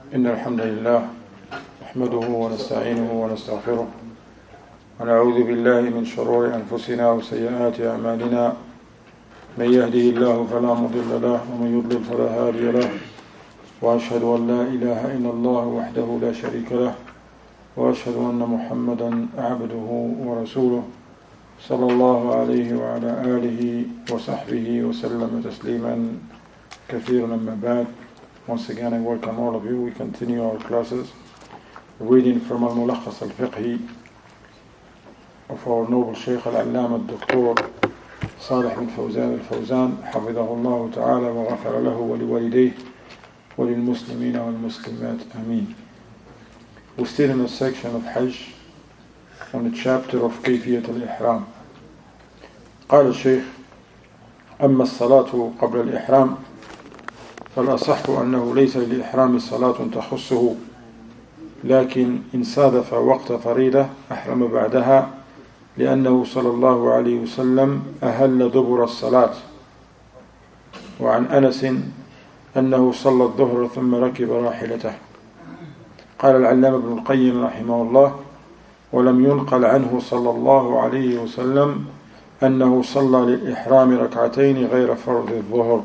إن الحمد لله نحمده ونستعينه ونستغفره ونعوذ بالله من شرور أنفسنا وسيئات أعمالنا من يهده الله فلا مضل له ومن يضلل فلا هادي له وأشهد أن لا إله إلا الله وحده لا شريك له وأشهد أن محمدا عبده ورسوله صلى الله عليه وعلى آله وصحبه وسلم تسليما كثيرا. أما بعد, once again I welcome all of you. We continue our classes reading from Al-Mulakhas Al-Fiqhi of our noble Shaykh Al-Allama Al-Doktor Salih bin Fawzan Al-Fawzan حفظه الله تعالى وغفر له ولوالديه وللمسلمين والمسلمات آمين. We're still in a section of Hajj on the chapter of كيفية الإحرام. قال الشيخ: أما الصلاة قبل الإحرام فالأصح أنه ليس للإحرام صلاة تخصه، لكن إن صادف وقت فريضة أحرم بعدها، لأنه صلى الله عليه وسلم أهل دبر الصلاة. وعن أنس أنه صلى الظهر ثم ركب راحلته. قال العلامة ابن القيم رحمه الله: ولم ينقل عنه صلى الله عليه وسلم أنه صلى للإحرام ركعتين غير فرض الظهر.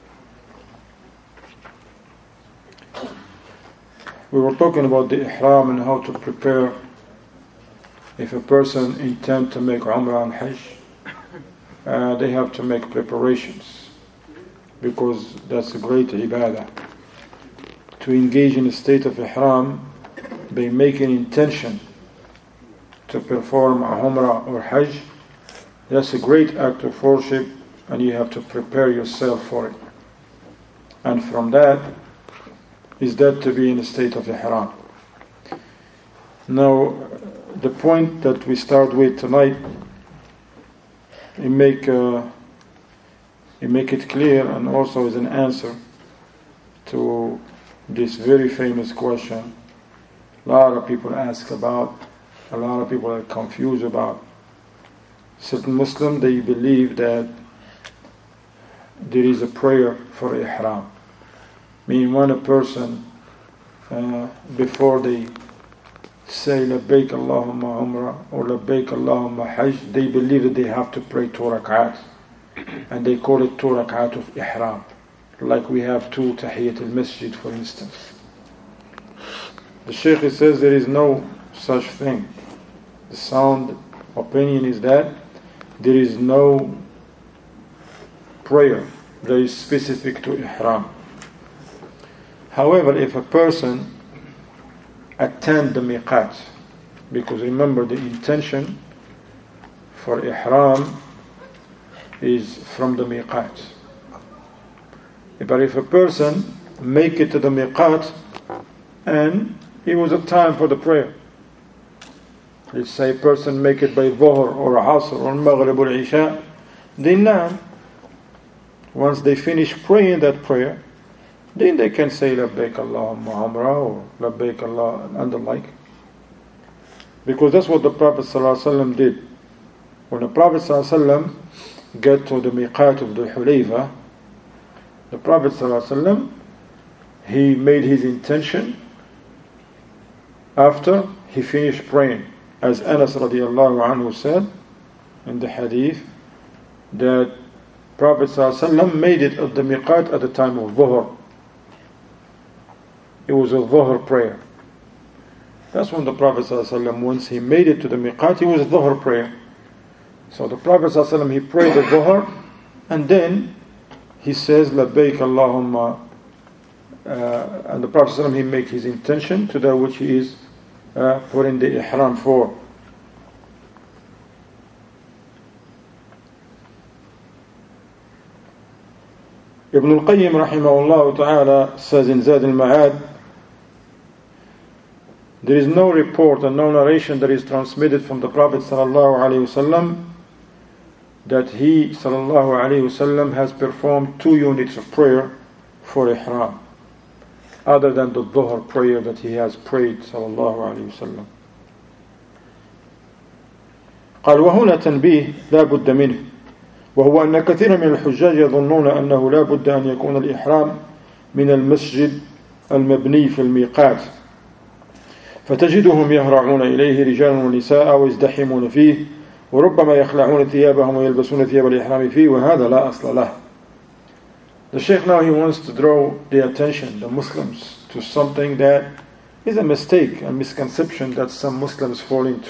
We were talking about the ihram and how to prepare if a person intends to make Umrah and Hajj. They have to make preparations because that's a great ibadah. To engage in a state of ihram by making intention to perform a Umrah or Hajj, that's a great act of worship, and you have to prepare yourself for it. And from that is that to be in a state of ihram. Now, the point that we start with tonight, it make it clear, and also is an answer to this very famous question a lot of people ask about, a lot of people are confused about. Certain Muslims, they believe that there is a prayer for ihram. Meaning when a person, before they say Labbaik Allahumma Umrah or Labbaik Allahumma Hajj, they believe that they have to pray 2 rak'at, and they call it 2 rak'at of ihram. Like we have 2 Tahiyyat al-Masjid, for instance. The Shaykh says there is no such thing. The sound opinion is that there is no prayer that is specific to ihram. However, if a person attend the miqat, because remember the intention for ihram is from the miqat. But if a person make it to the miqat and it was a time for the prayer, let's say a person make it by Dhuhr or Asr or Maghrib or Isha, then now, once they finish praying that prayer, then they can say Labbaik Allahumma Umrah or Labbaik Allah and the like. Because that's what the Prophet ﷺ did. When the Prophet ﷺ got to the miqat of the Hulayfa, the Prophet ﷺ, he made his intention after he finished praying. As Anas radiallahu anhu said in the hadith, that Prophet ﷺ made it at the miqat at the time of Dhuhr. It was a Dhuhr prayer. That's when the Prophet ﷺ, once he made it to the miqat, it was a Dhuhr prayer. So the Prophet ﷺ, he prayed the Dhuhr, and then he says Labbaik Allahumma, and the Prophet ﷺ, he make his intention to that which he is putting the ihram for. Ibn al-Qayyim rahimahullah ta'ala says in Zad al-Ma'ad, there is no report and no narration that is transmitted from the Prophet sallallahu alaihi wasallam that he sallallahu alaihi wasallam has performed 2 units of prayer for ihram, other than the Dhuhr prayer that he has prayed sallallahu alaihi wasallam. قال: وهنا تنبيه لا بد منه، وهو أن كثيرا من الحجاج يظنون أنه لا بد أن يكون الإحرام من المسجد المبني في الميقات فتجدهم يهرعون إليه رجال ونساء ويزدحمون فيه وربما يخلعون ثيابهم ويلبسون ثياب الإحرام فيه وهذا لا أصل له. The Shaykh now he wants to draw the attention, the Muslims, to something that is a mistake, a misconception that some Muslims fall into.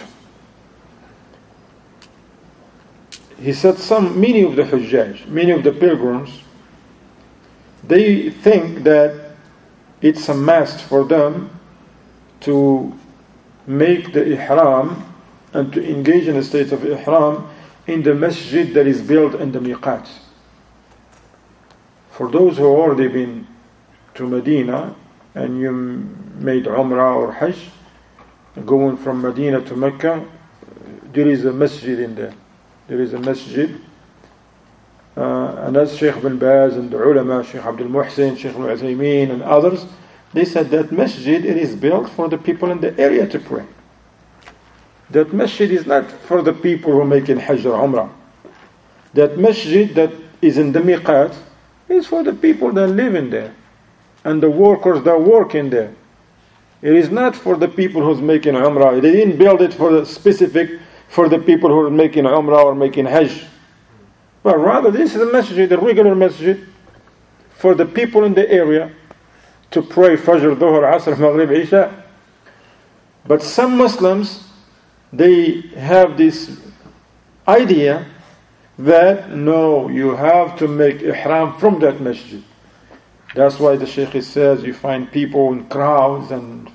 He said many of the Hujjaj, many of the pilgrims, they think that it's a must for them to make the ihram and to engage in a state of ihram in the masjid that is built in the miqat. For those who have already been to Medina and you made Umrah or Hajj, going from Medina to Mecca, there is a masjid in there. There is a masjid. And as Sheikh bin Baz and the ulama, Sheikh Abdul Muhsin, Sheikh Al-Uthaymeen and others, they said that masjid, it is built for the people in the area to pray. That masjid is not for the people who are making Hajj or Umrah. That masjid that is in the miqat is for the people that live in there and the workers that work in there. It is not for the people who's making Umrah. They didn't build it for the specific for the people who are making Umrah or making Hajj. But rather this is a masjid, a regular masjid for the people in the area to pray Fajr, Dhuhr, Asr, Maghrib, Isha. But some Muslims, they have this idea that no, you have to make ihram from that masjid. That's why the Shaykh says you find people in crowds and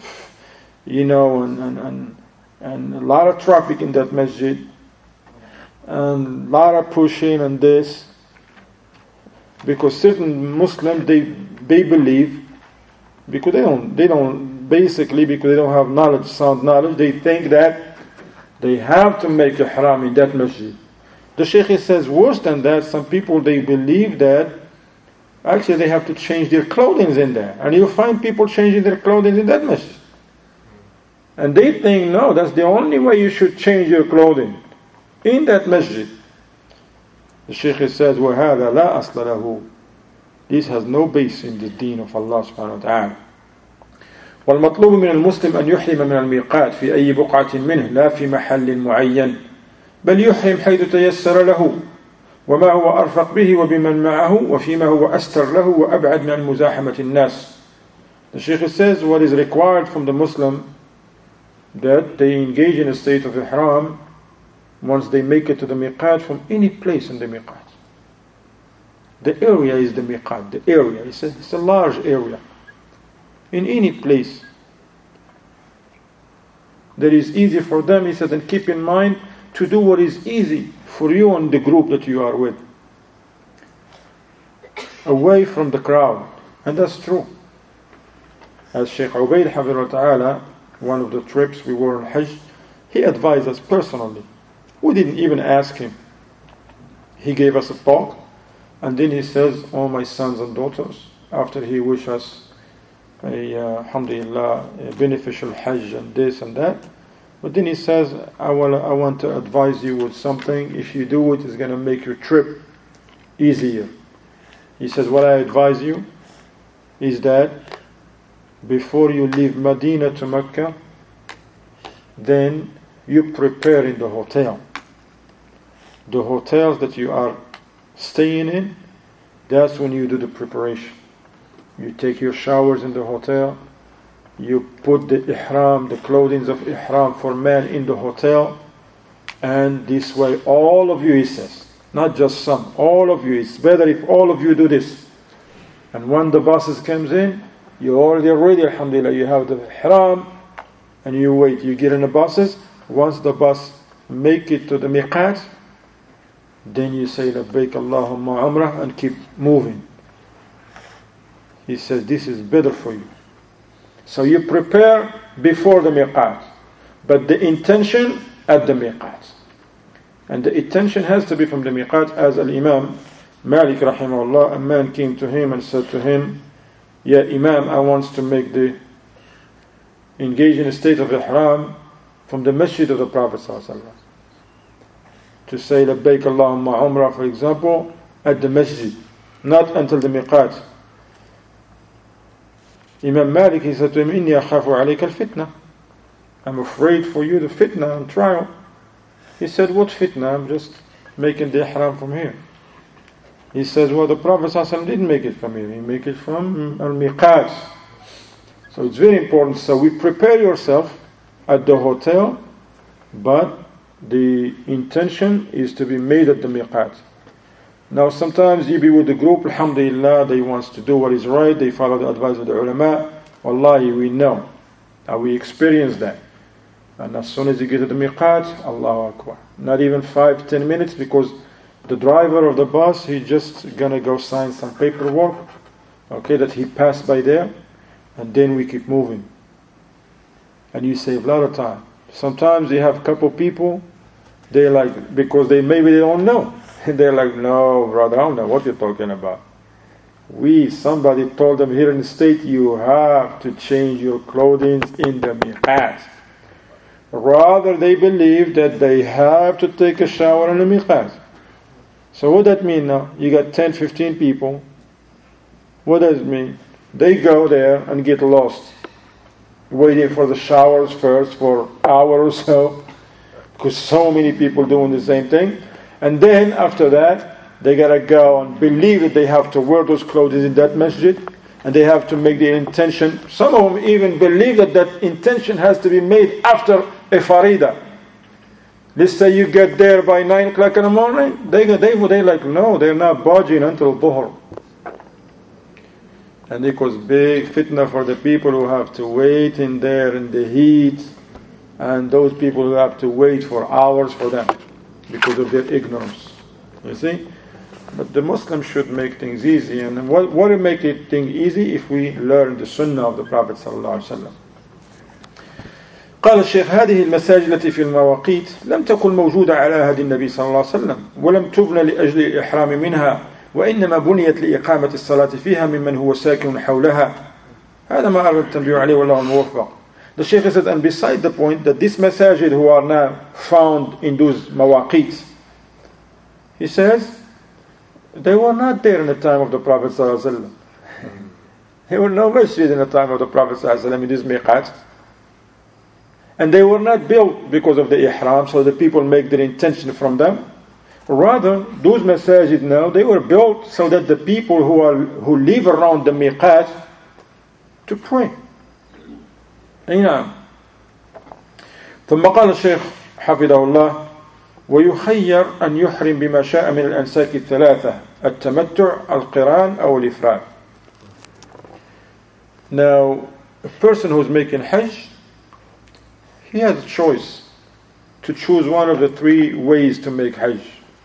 and a lot of traffic in that masjid and a lot of pushing and this, because certain Muslims they believe, because they don't have knowledge, sound knowledge, they think that they have to make ihram in that masjid. The Shaykh says worse than that, some people they believe that actually they have to change their clothing in there, and you find people changing their clothing in that masjid. And they think, no, that's the only way you should change your clothing, in that masjid. The Shaykh says, وَهَذَا لَا أَصْلَ لَهُ. This has no base in the deen of Allah subhanahu wa ta'ala. والمطلوب من المسلم أن يحرم من الميقات في أي بقعة منه لا في محل معين بل يحرم حيث تيسر له وما هو أرفق به وبمن معه وفيما هو أستر له وأبعد من المزاحمة الناس. The Shaykh says what is required from the Muslim, that they engage in a state of ihram once they make it to the miqat from any place in the miqat. The area is the miqat, the area. It's a large area. In any place that is easy for them, he says, and keep in mind to do what is easy for you and the group that you are with, away from the crowd. And that's true. As Shaykh Ubaid Hafidhahullah Ta'ala, one of the trips we were on Hajj, he advised us personally. We didn't even ask him. He gave us a talk, and then he says, "Oh, my sons and daughters," after he wished us alhamdulillah, a beneficial Hajj and this and that. But then he says, I want to advise you with something. If you do it, it's going to make your trip easier. He says, what I advise you is that before you leave Medina to Mecca, then you prepare in the hotel. The hotels that you are staying in, that's when you do the preparation. You take your showers in the hotel. You put the ihram, the clothing of ihram for men in the hotel. And this way, all of you, he says, not just some, all of you, it's better if all of you do this. And when the buses comes in, you're already ready, alhamdulillah, you have the ihram, and you wait, you get in the buses. Once the bus make it to the miqat, then you say, labbaik Allahumma umrah, and keep moving. He says, this is better for you. So you prepare before the miqat, but the intention at the miqat. And the intention has to be from the miqat, as Al-Imam Malik rahimahullah, a man came to him and said to him, Ya Imam, I want to engage in a state of ihram from the masjid of the Prophet ﷺ. To say labbaik Allahumma umrah, for example, at the masjid, not until the miqat. Imam Malik, he said to him, إِنِّي أَخَافُ عَلَيْكَ الْفِتْنَةِ, I'm afraid for you the fitna and trial. He said, what fitna? I'm just making the ihram from here. He says, well, the Prophet ﷺ didn't make it from here. He made it from al-miqat. So it's very important. So we prepare yourself at the hotel, but the intention is to be made at the miqat. Now sometimes you be with the group, alhamdulillah, they want to do what is right, they follow the advice of the ulama. Wallahi, we know. We experience that. And as soon as you get to the miqat, Allahu Akbar. Not even 5-10 minutes, because the driver of the bus, he's just gonna go sign some paperwork, okay, that he passed by there, and then we keep moving. And you save a lot of time. Sometimes you have a couple people, they like, because maybe they don't know. They're like, no, brother, I don't know what you're talking about. Somebody told them here in the state, you have to change your clothing in the miqat. Rather, they believe that they have to take a shower in the miqat. So what does that mean now? You got 10, 15 people. What does it mean? They go there and get lost, waiting for the showers first for an hour or so, because so many people doing the same thing. And then after that, they gotta go and believe that they have to wear those clothes in that masjid, and they have to make the intention. Some of them even believe that that intention has to be made after a farida. Let's say you get there by 9 o'clock in the morning, they like, no, they're not budging until dhuhr. And it was big fitna for the people who have to wait in there in the heat, and those people who have to wait for hours for them because of their ignorance. You see? But the Muslim should make things easy. And what will make things easy? If we learn the sunnah of the Prophet ﷺ. قال الشيخ هذه المساجد التي في المواقيت لم تكن موجودة على عهد النبي صلى الله عليه وسلم ولم تبنى لأجل الإحرام منها وإنما بنيت لإقامة الصلاة فيها ممن هو ساكن حولها. هذا ما أردت التنبيه عليه والله الموفق. The Shaykh said, and beside the point that this masajid who are now found in those mawaqit, he says, they were not there in the time of the Prophet ﷺ. There were no masjid in the time of the Prophet ﷺ in this miqat. And they were not built because of the ihram, so the people make their intention from them. Rather, those masajid now, they were built so that the people who live around the miqat to pray. نعم. ثم قال الشيخ حفظه الله ويخير أن يحرم بما شاء من الأنساك الثلاثة التمتع القران أو الإفراد. Now, a person who's making hajj, he has a choice to choose one of the three ways to make hajj.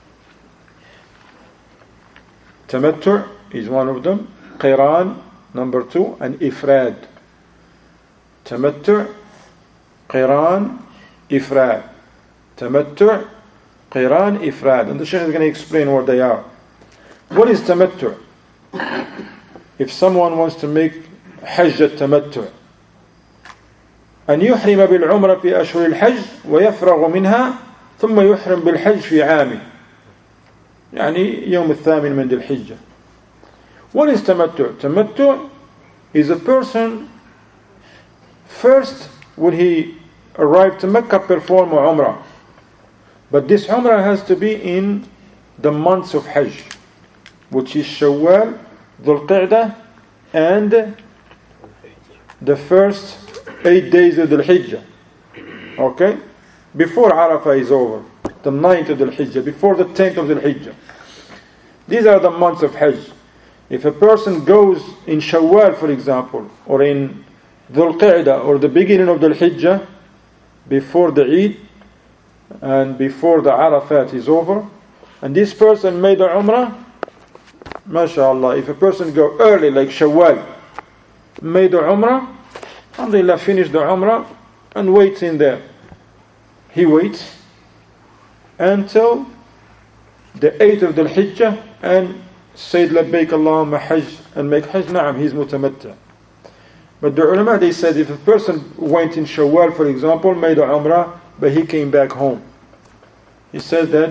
Tamattu is one of them, qiran number 2, and ifrad. Tamattu, qiran, ifrad. Tamattu, qiran, ifrad. And the Shaykh is going to explain what they are. What is tamattu? If someone wants to make hajj at-tamattu, أن يحرم بالعمرة في أشهر الحج ويفرغ منها ثم يحرم بالحج في عامه يعني يوم الثامن من ذي الحجة. What is tamattu? Tamattu is a person first when he arrived to Mecca perform Umrah, but this Umrah has to be in the months of Hajj, which is Shawwal, Dhul Qa'dah, and the first 8 days of the Hijjah. Okay? Before Arafah is over, the 9th of the Hijjah, before the 10th of the Hijjah. These are the months of Hajj. If a person goes in Shawwal, for example, or in Dhul Qa'dah, or the beginning of the Hijjah, before the Eid, and before the Arafat is over, and this person made the Umrah, MashaAllah, if a person go early, like Shawwal, made the Umrah, alhamdulillah, finish the Umrah and waits in there. He waits until the 8th of the Hijjah and said Labbaik Allahumma Hajj and make Hajj. Na'am, he's mutamatta. But the ulama, they said if a person went in Shawwal, for example, made a Umrah, but he came back home, he said that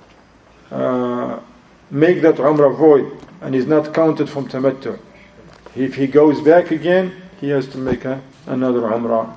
make that Umrah void and is not counted from tamattu. If he goes back again, he has to make another Umrah.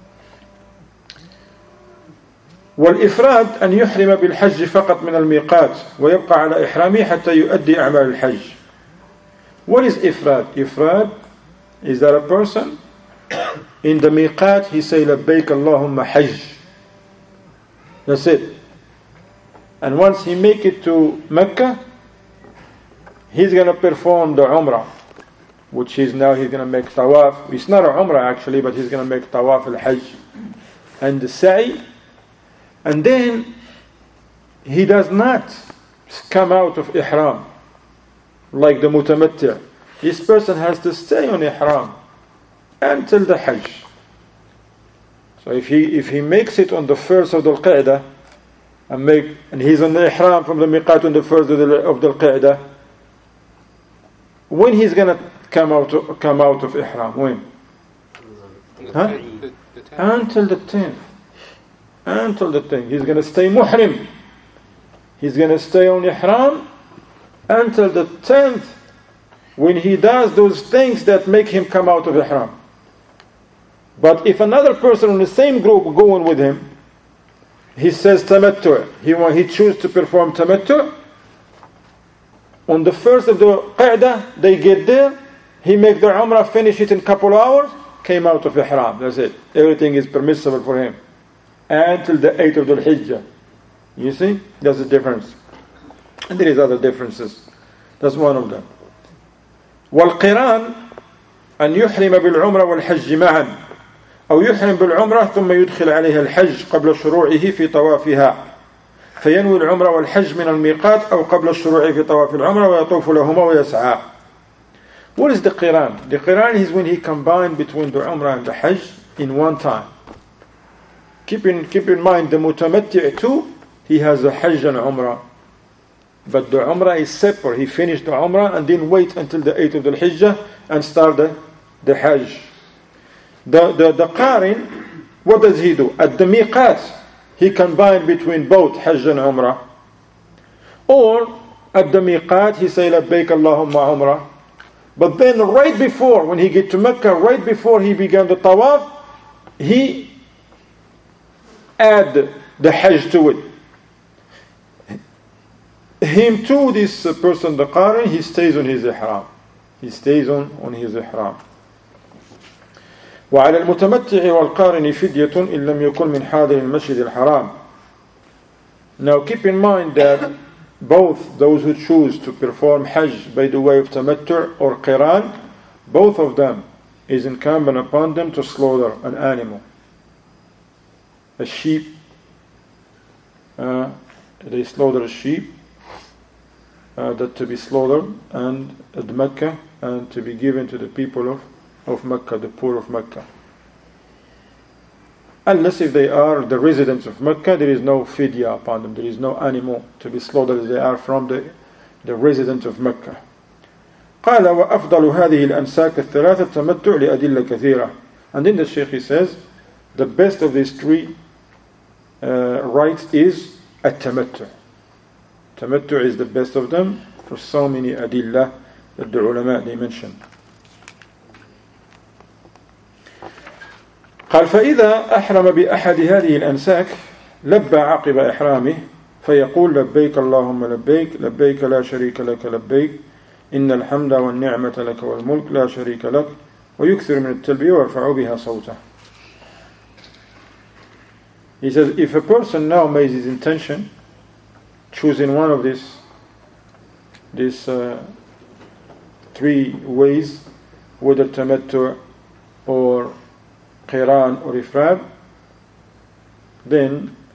والإفراد أن يحرم بالحج فقط من الميقات ويبقى على إحرامه حتى يؤدي أعمال الحج. What is إفراد? إفراد is that a person in the miqat he say لبيك اللهم حج. That's it. And once he make it to Mecca, he's going to perform the Umrah, which is now he's going to make Tawaf. It's not a Umrah actually, but he's going to make Tawaf al-Hajj and the Sa'i. And then he does not come out of Ihram like the Mutamatti'. This person has to stay on Ihram until the Hajj. So if he makes it on the first of the Qa'dah and he's on the Ihram from the Miqat on the first of the Qa'dah, when he's going to come out of Ihram? When? Until the 10th. Until the 10th. He's going to stay Muhrim. He's going to stay on Ihram until the 10th, when he does those things that make him come out of Ihram. But if another person in the same group going with him, he says Tamattu', he chooses to perform Tamattu', on the first of the Qa'dah, they get there, he make the Umrah, finish it in a couple of hours, came out of Ihram. That's it. Everything is permissible for him until the 8th of the Hijjah. You see? That's the difference. And there is other differences. That's one of them. والقران أن يحرم بالعمرة والحج معا أو يحرم بالعمرة ثم يدخل عليها الحج قبل شروعه في طوافها فينوي العمرة والحج من الميقات أو قبل الشروع في طواف العمرة ويطوف لهما ويسعى. What is the Qiran? The Qiran is when he combined between the Umrah and the Hajj in one time. Keep in mind the Mutamatti' too, he has a Hajj and Umrah. But the Umrah is separate. He finished the Umrah and then wait until the 8th of the Hijjah and start the Hajj. The Qarin, what does he do? At the Miqat, he combined between both Hajj and Umrah. Or at the Miqat, he say Labbaik Allahumma Umrah. But then right before, when he get to Mecca, right before he began the Tawaf, he add the Hajj to it. Him too, this person, the Qarin, he stays on his Ihram. He stays on his Ihram. وعلى المتمتع والقارن فدية إن لم يكن من حاضر المسجد الحرام. Now keep in mind that both those who choose to perform Hajj by the way of Tamattu' or Qiran, both of them is incumbent upon them to slaughter an animal. A sheep, they slaughter a sheep that to be slaughtered and at Mecca and to be given to the people of Mecca, the poor of Mecca. Unless if they are the residents of Mecca, there is no fidya upon them. There is no animal to be slaughtered as they are from the residents of Mecca. قال وأفضل هذه الأنساك الثلاثة التمتع لأدلة كثيرة. And then the Shaykh he says, the best of these three rites is التمتع. Tamattu' is the best of them for so many adillah that the ulama they mention. قال فإذا أحرم بأحد هذه الأنساك لبى عقب إحرامه فيقول لبيك اللهم لبيك لبيك لا شريك لك لبيك إن الحمد والنعمة لك والملك لا شريك لك ويكثر من التلبية ويرفع بها صوته. He says if a person now makes his intention choosing one of these three ways, whether Tamattu' or Qiran or Ifrad, then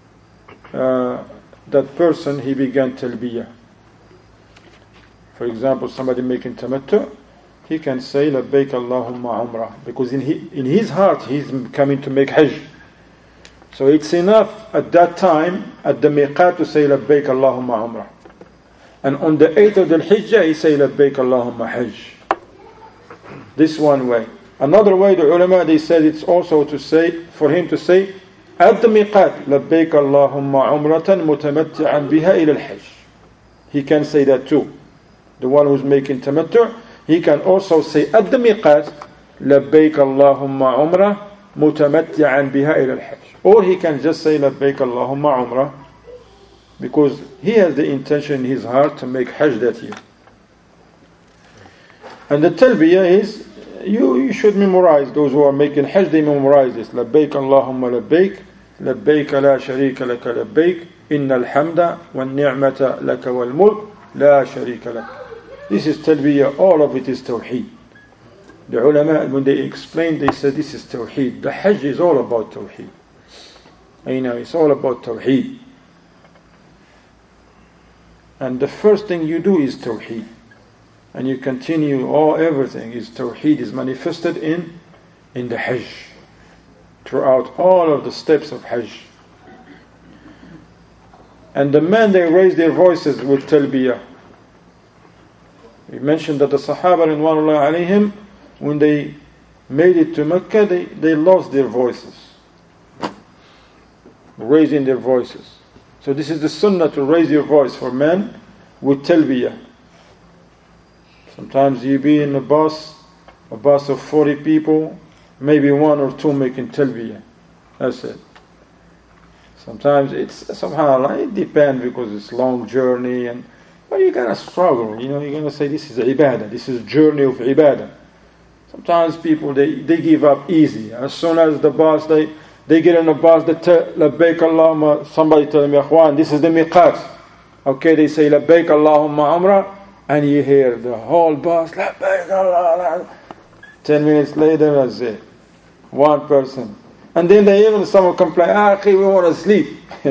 that person he began Talbiyah. For example, somebody making Tamattu', he can say Labbaik Allahumma Umrah, because in his heart he's coming to make Hajj. So it's enough at that time at the Miqat to say Labbaik Allahumma Umrah. And on the 8th of the Hijjah he say Labbaik Allahumma Hajj. This one way. Another way, the ulama they said it's also to say, for him to say at the Miqat Labbaik Allahumma Umratan mutamatti'an biha ila al-Hajj. He can say that too. The one who's making Tamattu', he can also say at the miqat, لبيك اللهم عمرة متمتعا بها إلى الحج. Or he can just say لبيك اللهم عمرة because he has the intention in his heart to make hajj that year. And the talbiyah is, you should memorize. Those who are making hajj, they memorize this. لبيك اللهم لبيك لبيك لا شريك لك لبيك إن الحمد والنعمة لك والملك لا شريك لك. This is talbiyah, all of it is tawheed. The ulama, when they explained, they said this is tawheed. The hajj is all about tawheed. It's all about tawheed. And the first thing you do is tawheed. And you continue, everything is tawheed, is manifested in the hajj. Throughout all of the steps of hajj. And the men, they raise their voices with talbiyah. We mentioned that the Sahaba ridwanullahi alayhim, when they made it to Mecca, they lost their voices. Raising their voices. So this is the sunnah, to raise your voice for men with talbiyah. Sometimes you be in a bus of 40 people, maybe one or two making talbiyah. That's it. Sometimes it's, subhanAllah, it depends because it's long journey, but you gotta struggle, you're gonna say this is ibadah, this is journey of ibadah. Sometimes people, they give up easy. As soon as the bus, they get in the bus, they tell, labbaik Allahumma, somebody tell them, Ikhwan, this is the miqat. Okay, they say, labbaik Allahumma umrah, and you hear the whole bus, labbaik Allah. 10 minutes later, that's it. One person. And then someone complain, we want to sleep.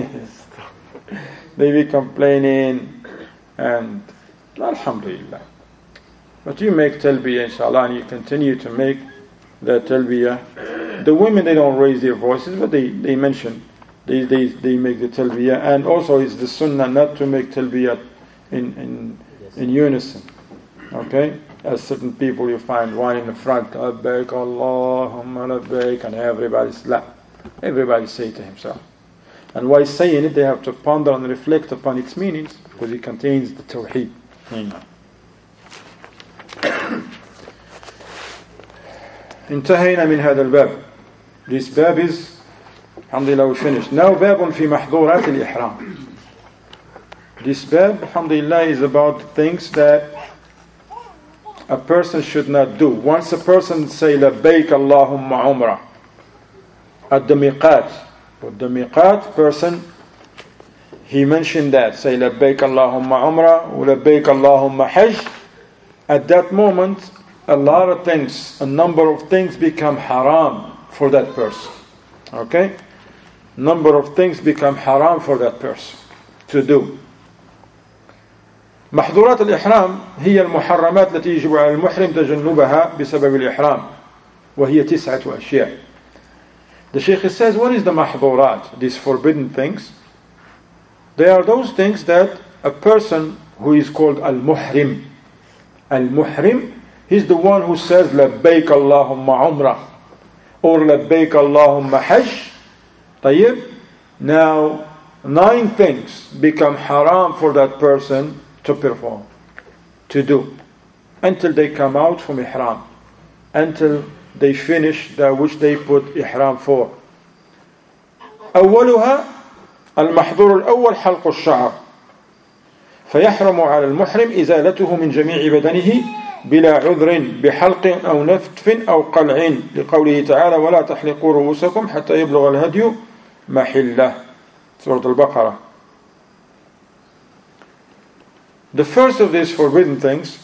They be complaining, and alhamdulillah. But you make talbiyah, inshallah, and you continue to make the talbiyah. The women, they don't raise their voices, but they mention, they make the talbiyah. And also it's the sunnah not to make talbiyah in unison. Okay? As certain people, you find one in the front, labbaik Allahumma labbaik, and everybody say to himself. And while saying it, they have to ponder and reflect upon its meanings, because it contains the tawheed. انتهينا من هذا الباب. This bab is, alhamdulillah, we finished. Now باب في محظورات الإحرام. This bab, alhamdulillah, is about things that a person should not do. Once a person say labbaik Allahumma umrah at the miqat, but the miqat person, he mentioned that, say labbaik Allahumma umrah or labbaik Allahumma hajj. At that moment, a lot of things, a number of things become haram for that person. Okay? Number of things become haram for that person to do. محظورات الإحرام هي المحرمات التي يجب على المحرم تجنبها بسبب الإحرام وهي 9 أشياء. The Shaykh says, what is the محظورات? These forbidden things. They are those things that a person who is called al-muhrim. Al-muhrim, he's the one who says labbaik Allahumma umrah or labbaik Allahumma hajj. طيب. Now 9 things become haram for that person to perform, to do, until they come out from ihram, until they finish that which they put ihram for. أولها المحظور الأول حلق الشعر فيحرم على المحرم إزالته من جميع بدنه بلا عذر بحلق أو نتف أو قلع لقوله تعالى ولا تحلقوا رؤوسكم حتى يبلغ الهدي محله سورة البقرة. The first of these forbidden things,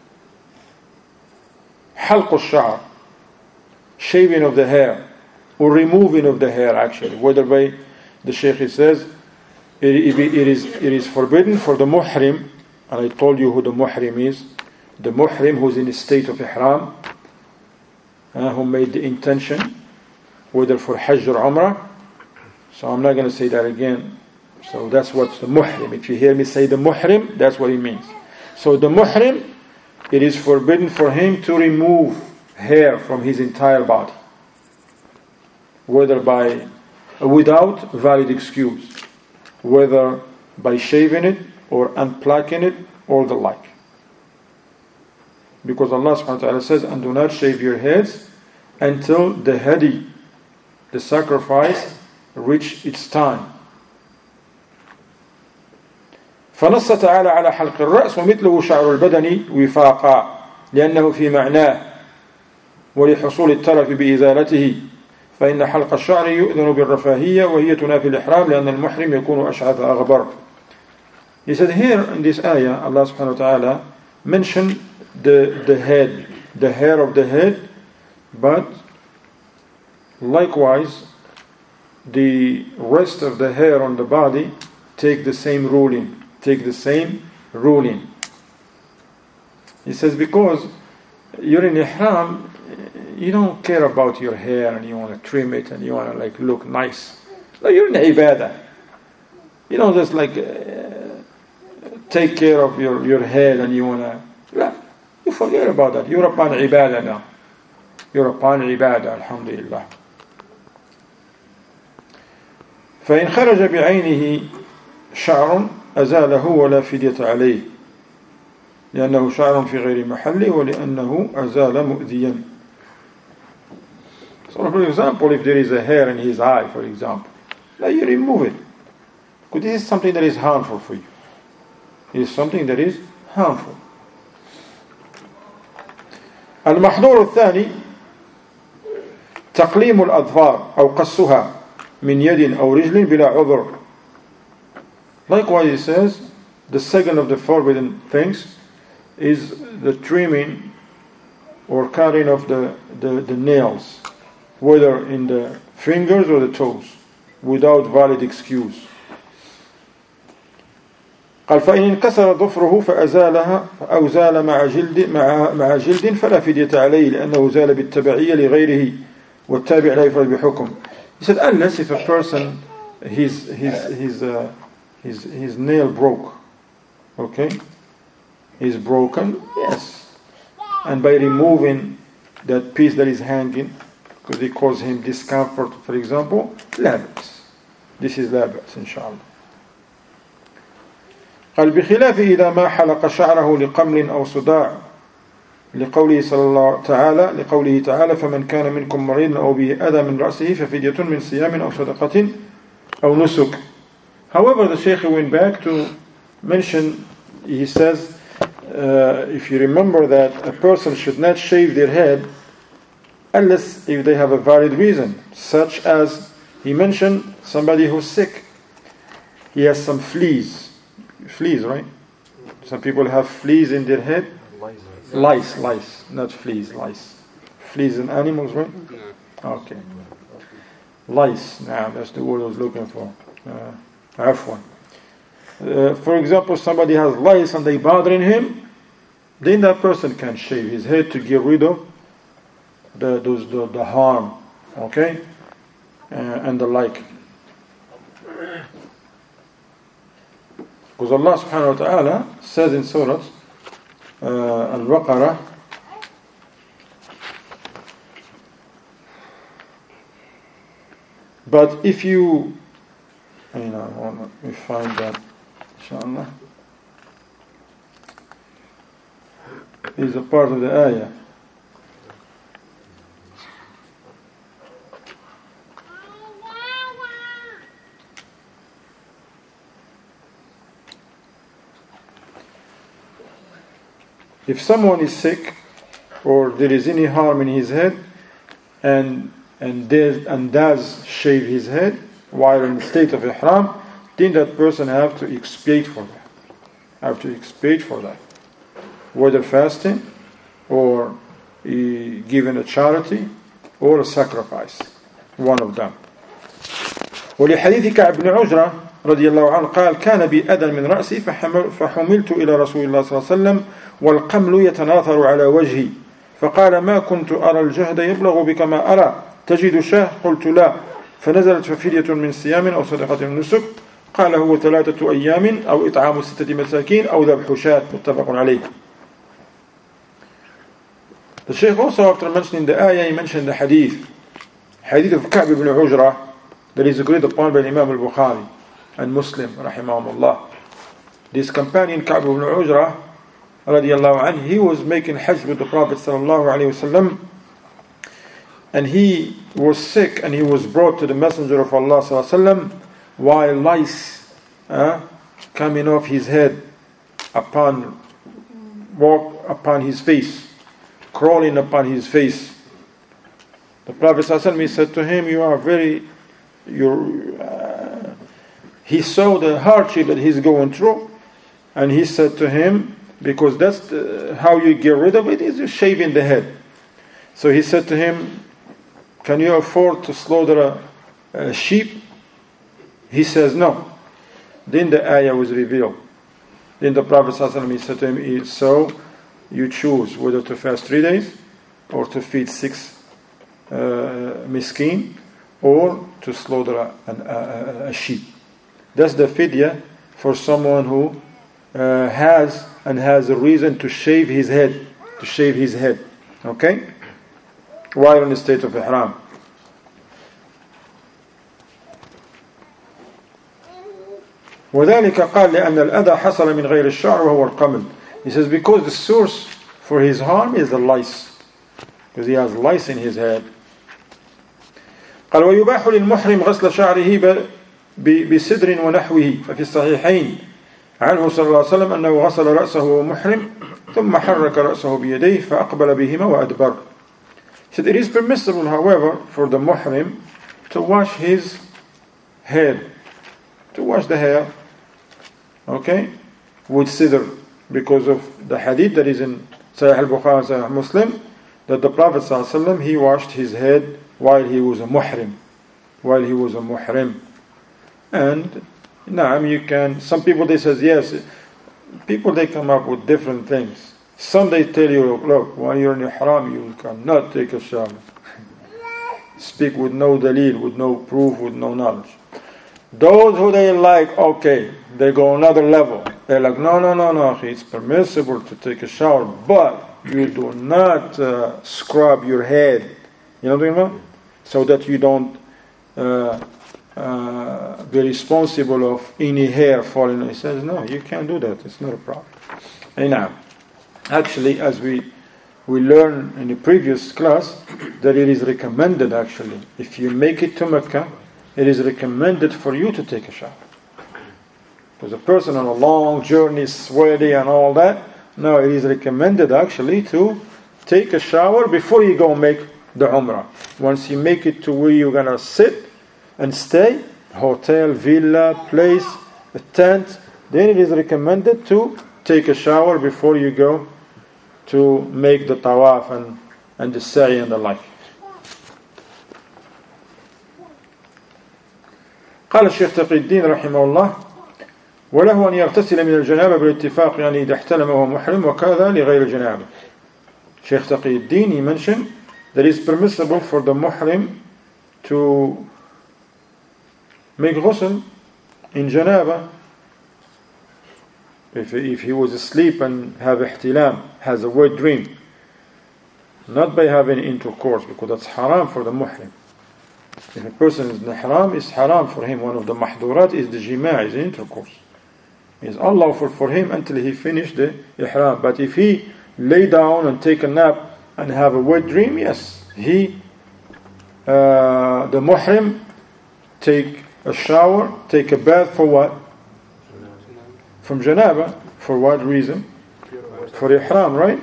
حلق الشعر, shaving of the hair, or removing of the hair actually. Whether by, the Shaykh says, it is forbidden for the muhrim, and I told you who the muhrim is. The muhrim who is in a state of ihram, who made the intention, whether for hajj or umrah. So I'm not going to say that again. So that's what's the muhrim. If you hear me say the muhrim, that's what it means. So the muhrim, it is forbidden for him to remove hair from his entire body, whether without valid excuse, whether by shaving it or unplucking it or the like. Because Allah subhanahu wa ta'ala says, and do not shave your heads until the hadi, the sacrifice, reach its time. فنص تعالى على حلق الرأس ومثله شعر البدن وفاقا لأنه في معناه ولحصول التلف بإزالته فإن حلق الشعر يؤذن بالرفاهية وهي تنافي الإحرام لأن المحرم يكون أشعث أغبر. He said here in this ayah, Allah subhanahu wa ta'ala mentioned the head, the hair of the head, but likewise the rest of the hair on the body take the same ruling. He says because you're in ihram, you don't care about your hair and you want to trim it and you want to like look nice. So you're in ibadah. You don't just like take care of your head and you want to. You forget about that. You're upon ibadah now. You're upon ibadah, alhamdulillah. فإن خرج بعينه شعر أزاله ولا فدية عليه لأنه شعر في غير محله ولأنه أزال مؤذيا. So for example, if there is a hair in his eye, for example, now you remove it. Because this is something that is harmful for you. It is something that is harmful. المحظور الثاني تقليم الأظفار أو قصها من يد أو رجل بلا عذر. Likewise, he says, the second of the forbidden things is the trimming or cutting of the nails, whether in the fingers or the toes, without valid excuse. قال فإن انكسر ضفره فأزالها أو زال مع جلد فلا فدية عليه لأنه زال بالتبعية لغيره والتابع لا يفعل بحكم. He said unless if a person his nail broke, okay, is broken, yes, and by removing that piece that is hanging because it caused him discomfort, for example, لا بأس. This is لا بأس إن شاء الله. قال بخلاف إذا ما حلق شعره لقمل أو صداع لقوله تعالى فمن كان منكم مريضا أو به أذى من رأسه ففدية من صيام أو صدقة أو نسك. However, the Shaykh went back to mention, he says, if you remember that a person should not shave their head unless if they have a valid reason, such as he mentioned somebody who's sick. He has some fleas, right? Some people have fleas in their head. Lice, not fleas, lice. Fleas in animals, right? Okay. Lice, that's the word I was looking for. Afwan. For example, somebody has lice and they bothering him, then that person can shave his head to get rid of the harm, okay, and the like. Because Allah subhanahu wa ta'ala says in Surah Al-Baqarah, but if you, let me find that, inshallah. Is a part of the ayah. If someone is sick or there is any harm in his head and does shave his head while in the state of ihram, then that person have to expiate for that. Whether fasting or giving a charity or a sacrifice, one of them. ولحديث كعب بن عجرة رضي الله عنه قال كان بي أذى من رأسي فحملت إلى رسول الله صلى الله عليه وسلم والقمل يتناثر على وجهي فقال ما كنت أرى الجهد يبلغ بك ما أرى تجد شاه قلت لا فنزلت ففدية من صيام أو صدقة من نسك قال هو 3 أيام أو إطعام 6 مساكين أو ذبح شاة متفق عليه. The Shaykh also, after mentioning the ayah, he mentioned the hadith of Ka'b ibn Ujrah that is agreed upon by Imam al-Bukhari and Muslim rahimahumullah. This companion Ka'b ibn Ujrah radiallahu anhu, he was making Hajj with the Prophet sallallahu alaihi wasallam, and he was sick, and he was brought to the Messenger of Allah sallallahu alaihi wasallam while lice coming off his head upon his face, crawling upon his face. The Prophet sallallahu alaihi wasallam, he said to him, he saw the hardship that he's going through, and he said to him, because that's how you get rid of it, is you shaving the head. So he said to him, can you afford to slaughter a sheep? He says no. Then the ayah was revealed. Then the Prophet ﷺ, he said to him, so you choose whether to fast 3 days, or to feed 6 miskin, or to slaughter a sheep. That's the fidya for someone who has a reason to shave his head. Okay? While in the state of ihram. وذلك قال لأن الأذى حصل من غير الشعر وهو القمل. He says because the source for his harm is the lice, because he has lice in his head. قال ويباح للمحرم غسل شعره بسدر ونحوه ففي الصحيحين عنه صلى الله عليه وسلم أنه غسل رأسه وهو محرم ثم حرك رأسه بيديه فأقبل بهما وأدبر. He said it is permissible, however, for the muhrim to wash his head, to wash the hair, okay, with sidr, because of the hadith that is in Sahih al-Bukhari and Sahih Muslim, that the Prophet ﷺ, he washed his head while he was a muhrim. And now you can, some people they says yes, people they come up with different things. Some they tell you, look, when you're in ihram you cannot take a shower. Speak with no dalil, with no proof, with no knowledge. Those who they like, okay, they go another level. They're like, no, it's permissible to take a shower, but you do not scrub your head. You know what I'm talking about? So that you don't be responsible of any hair falling. He says, no, you can't do that. It's not a problem. And now, actually, as we learned in the previous class, that it is recommended, actually, if you make it to Mecca, it is recommended for you to take a shower. Because a person on a long journey, sweaty and all that, no, it is recommended actually to take a shower before you go make the Umrah. Once you make it to where you're going to sit and stay, hotel, villa, place, a tent, then it is recommended to take a shower before you go to make the tawaf and the sa'i and the like. قال الشيخ تقي الدين رحمه الله وله أن يغتسل من الجنابة بالاتفاق يعني إذا احتلم وهو محرم وكذا لغير الجنابة. Sheikh Taqi al-Din, he mentioned that it is permissible for the muhrim to make ghusl in janaba if he was asleep and have ihtilam, has a wet dream, not by having intercourse, because that's haram for the muhrim. If a person is in ihram, it's haram for him. One of the mahdurat is the jima', is intercourse. It's unlawful for him until he finish the ihram. But if he lay down and take a nap and have a wet dream, yes, the muhrim take a shower, take a bath for what? From janaba. For what reason? For ihram, right?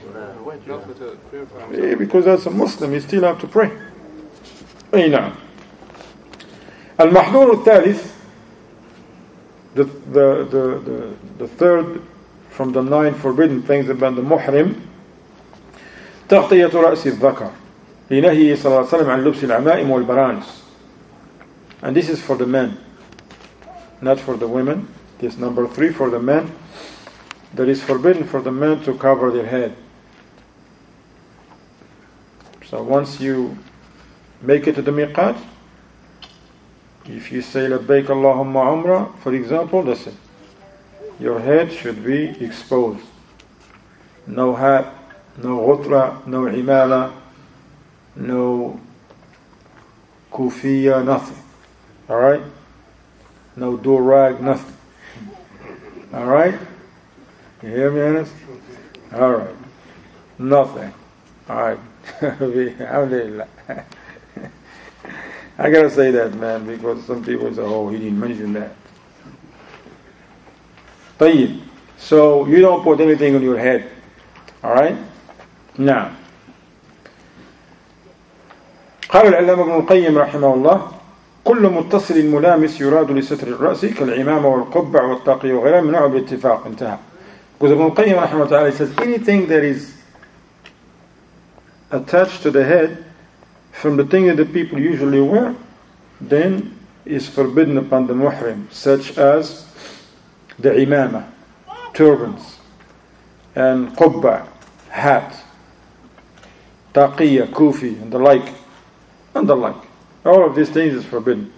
Yeah, because that's a Muslim, he still have to pray. أي نعم. المحظور الثالث, the third from the 9 forbidden things about the muhrim, تغطية رأس الذكر لنهيه صلى الله عليه وسلم عن لبس العمائم والبرانس. And this is for the men, not for the women. This number 3 for the men. That is forbidden for the men to cover their head. So once you make it to the miqat, if you say labbaik Allahumma umrah, for example, that's it. Your head should be exposed. No hat, no ghutra, no imala, no kufiya, nothing. Alright? No do-rag, nothing. Alright? You hear me, Anas? All right. Nothing. All right. Alhamdulillah. I gotta say that, man, because some people say, oh, he didn't mention that. طيب. So you don't put anything on your head. All right? Now. قال العلامة ابن القيم رحمه الله كل متصل ملامس يراد لستر الرأس كالعمامة والقبع والطاقية وغيرها من نوع بالاتفاق. انتهى. Because Ibn al-Qayyim رحمه الله says anything that is attached to the head from the thing that the people usually wear, then is forbidden upon the muhrim, such as the imama, turbans, and qubba, hat, taqiyya, kufi, and the like. And the like. All of these things is forbidden.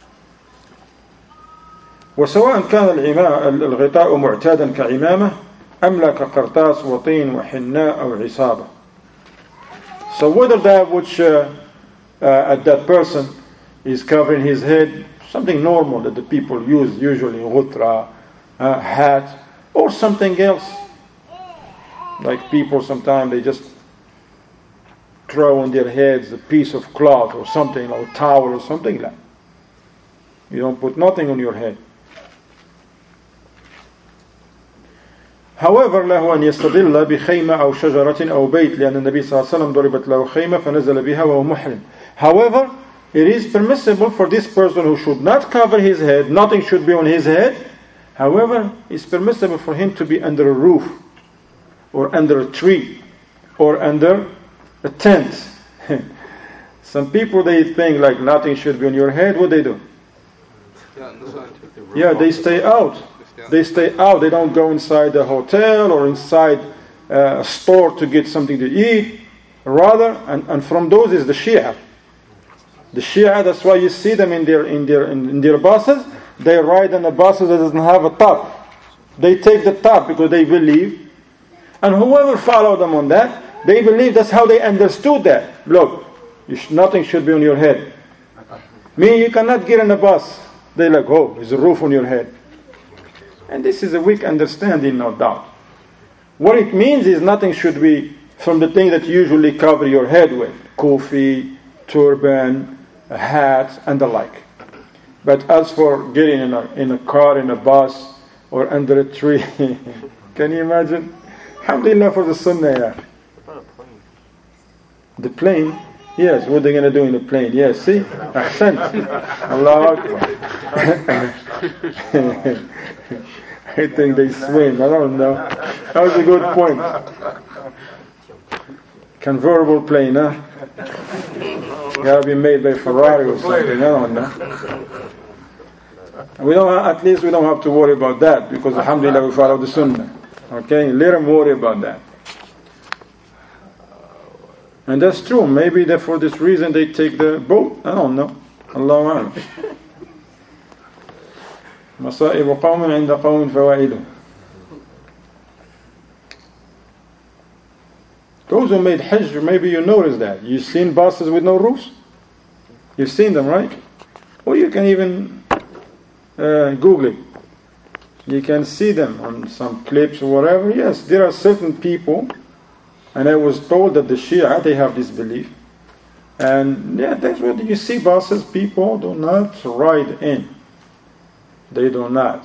وسواء كان الغطاء معتادا كعمامة أم لا كقرطاس وطين وحناء أو عصابة. So whether that which that person is covering his head, something normal that the people use usually, ghutra, hat, or something else. Like people sometimes they just throw on their heads a piece of cloth or something, or towel or something like that. You don't put nothing on your head. However, له أن يستظل بخيمة أو شجرة أو بيت لأن النبي صلى الله عليه وسلم ضربت له خيمة فنزل بها وهو محرم. However, it is permissible for this person who should not cover his head, nothing should be on his head. However, it's permissible for him to be under a roof, or under a tree, or under a tent. Some people they think like nothing should be on your head. What they do? Yeah, they stay out. They stay out. They don't go inside the hotel or inside a store to get something to eat. Rather, and from those is the Shia. The Shia. That's why you see them in their buses. They ride on a bus that doesn't have a top. They take the top because they believe, and whoever follow them on that, they believe that's how they understood that. Look, nothing should be on your head. Me, you cannot get in a bus. They're like, oh, there's a roof on your head. And this is a weak understanding, no doubt. What it means is nothing should be from the thing that you usually cover your head with. Kufi, turban, a hat, and the like. But as for getting in a car, in a bus, or under a tree, can you imagine? Alhamdulillah for the sunnah, yeah. The plane, yes, what are they going to do in the plane? Yes, see? Ahsan. Allahu Akbar. I think they swim, I don't know. That was a good point. Convertible plane, huh? Gotta be made by Ferrari or something, I don't know. At least we don't have to worry about that, because alhamdulillah we follow the sunnah. Okay, let them worry about that. And that's true. Maybe for this reason they take the boat. I don't know. Allahu A'lam. مصائب قوم عند قوم فوائد. Those who made Hajj, maybe you noticed that. You've seen buses with no roofs? You've seen them, right? Or you can even Google it. You can see them on some clips or whatever. Yes, there are certain people, and I was told that the Shia, they have this belief. And yeah, that's what you see buses, people do not ride in. They do not.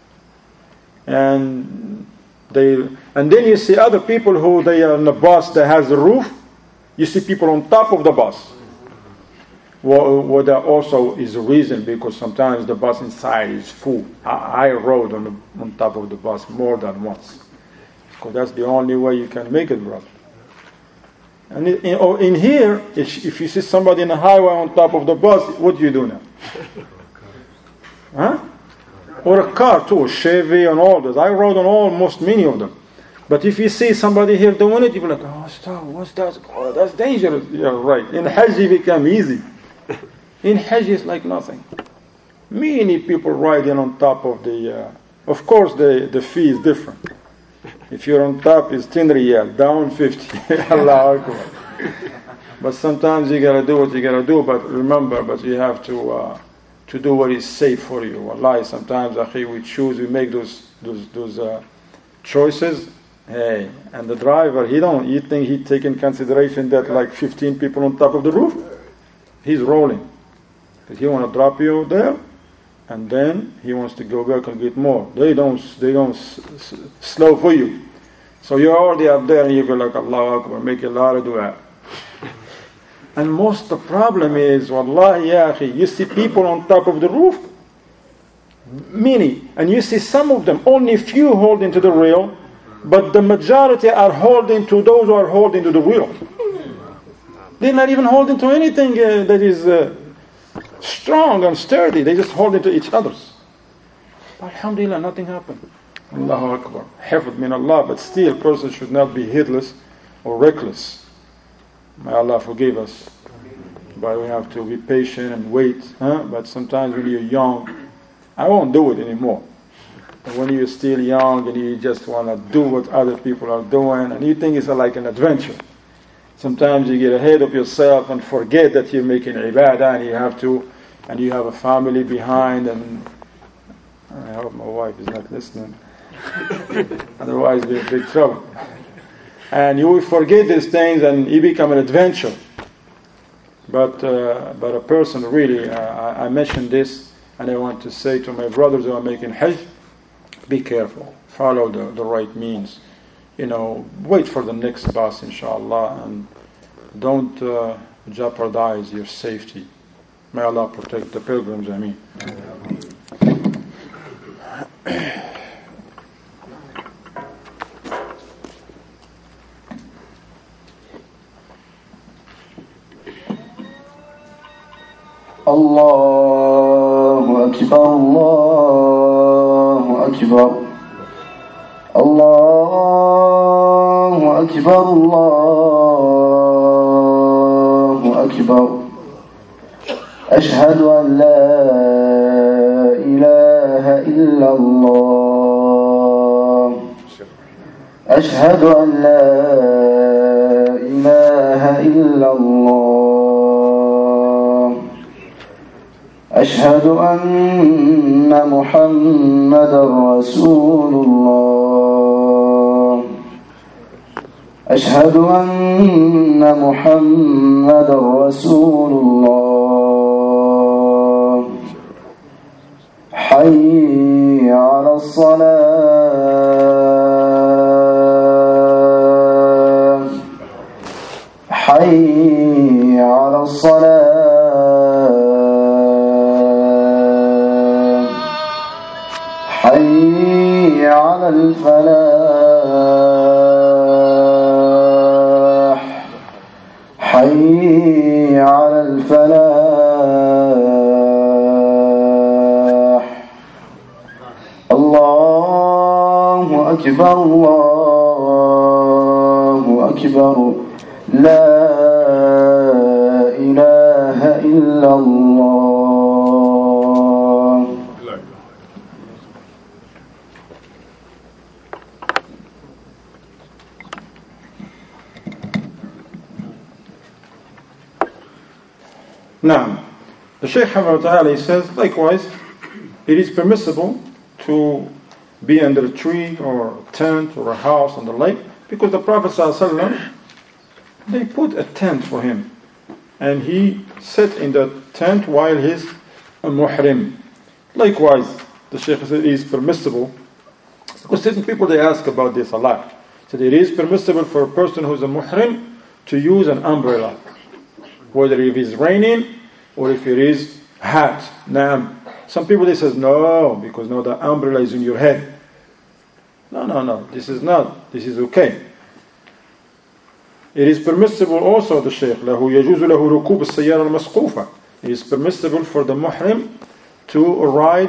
And then you see other people who they are in a bus that has a roof. You see people on top of the bus. Well, that also is a reason, because sometimes the bus inside is full. I rode on top of the bus more than once. Because that's the only way you can make it, brother. And in here, if you see somebody in the highway on top of the bus, what do you do now? Huh? Or a car too, Chevy and all those. I rode on almost many of them. But if you see somebody here doing it, you'll be like, oh, stop, what's that? Oh, that's dangerous. Yeah, right. In Hajj it become easy. In Hajj it's like nothing. Many people riding on top of the... of course the fee is different. If you're on top, it's 10 riyal, down 50. Allahu Akbar. But sometimes you gotta do what you gotta do, but remember, you have to do what is safe for you. Wallahi, sometimes, akhi, we make those choices, Hey, and the driver, you think he take in consideration that like 15 people on top of the roof? He's rolling. Because he want to drop you there, and then he wants to go back and get more. They don't slow for you. So you're already up there and you go like, Allahu Akbar, make a lot of dua. And most the problem is, wallahi ya akhi, you see people on top of the roof, many, and you see some of them, only few holding to the rail, but the majority are holding to those who are holding to the wheel. They're not even holding to anything that is strong and sturdy. They just hold into each other's. Alhamdulillah, nothing happened. Allahu Akbar. Hifd min Allah, but still, a person should not be heedless or reckless. May Allah forgive us. But we have to be patient and wait. But sometimes when you're young, I won't do it anymore. But when you're still young and you just want to do what other people are doing, and you think it's like an adventure. Sometimes you get ahead of yourself and forget that you're making ibadah and you have a family behind, and I hope my wife is not listening. Otherwise we're in big trouble. And you will forget these things and you become an adventure. But a person really, I mentioned this, and I want to say to my brothers who are making Hajj, be careful. Follow the right means. Wait for the next bus, inshallah, and don't jeopardize your safety. May Allah protect the pilgrims, Ameen. Allahu Akbar, Allahu Akbar, Allahu Akbar, Allahu Akbar. Ashhadu an la ilaha illallah. Ashhadu an la ilaha illallah. أشهد أن محمدا رسول الله. أشهد أن محمدا رسول الله. حي على الصلاة. حي على الصلاة. حي على الفلاح. حي على الفلاح. الله أكبر، الله أكبر، لا إله إلا الله. Now, the Shaykh Hamad says, likewise, it is permissible to be under a tree or a tent or a house on the lake, because the Prophet ﷺ, they put a tent for him, and he sat in the tent while he's a muhrim. Likewise, the Shaykh said it is permissible, because certain people they ask about this a lot. So it is permissible for a person who's a muhrim to use an umbrella, whether it is raining or if it is hot. Now, some people they says no, because no, the umbrella is in your head. No, this is not. This is okay. It is permissible also, the Shaykh, له يجوز له ركوب السيارة المسقوفة. It is permissible for the muhrim to ride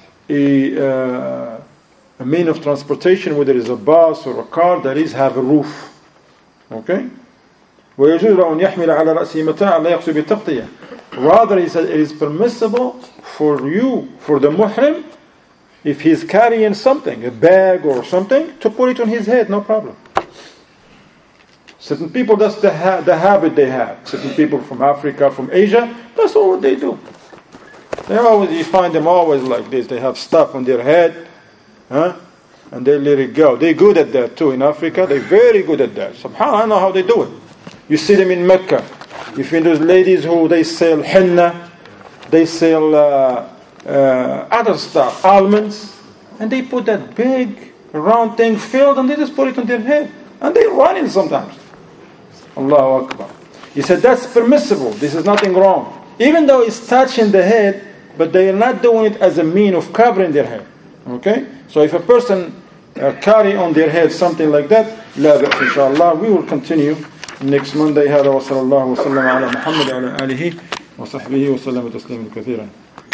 a mean of transportation, whether it is a bus or a car that have a roof. Okay? ويجوز له أن يحمل على رأسه متاعا لا يقصد بالتغطية. Rather, he said, it is permissible for the muhrim, if he's carrying something, a bag or something, to put it on his head, no problem. Certain people, that's the habit they have. Certain people from Africa, from Asia, that's all what they do. You find them always like this. They have stuff on their head. and they let it go. They're good at that too. In Africa, they're very good at that. SubhanAllah, I don't know how they do it. You see them in Mecca. You find those ladies who they sell henna, they sell other stuff, almonds, and they put that big round thing filled, and they just put it on their head, and they run in sometimes. Allahu Akbar. He said that's permissible. This is nothing wrong. Even though it's touching the head, but they are not doing it as a mean of covering their head. Okay? So if a person carry on their head something like that, لا بأس إن شاء الله. We will continue next Monday. هذا وصلى الله وسلم على محمد وعلى آله وصحبه وسلم تسليما كثيرا.